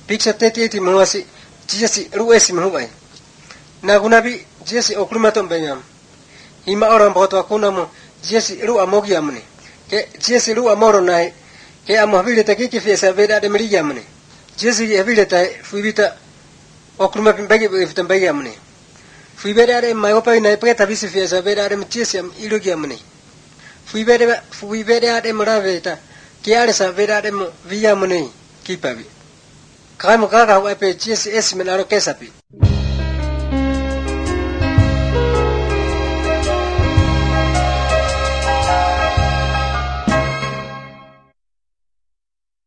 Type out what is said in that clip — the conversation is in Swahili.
picture 38 muasi jesi ruesi mubai na gunabi jesi okrumatom benyam ima orang boto akuna mo jesi ru amogi amne ke jesi ru amoro nai ke amohile take ke fesa veda de meri amne jesi evile tai fuibita okruma bagi vitam bagi amne fuibeda de mayopa nai peta visi fesa veda de jesi am ilogi amne fuibeda de moraveta ke ale sa veda de via amne kipabi Kamu kakak wape jesi esi menaro kesapi.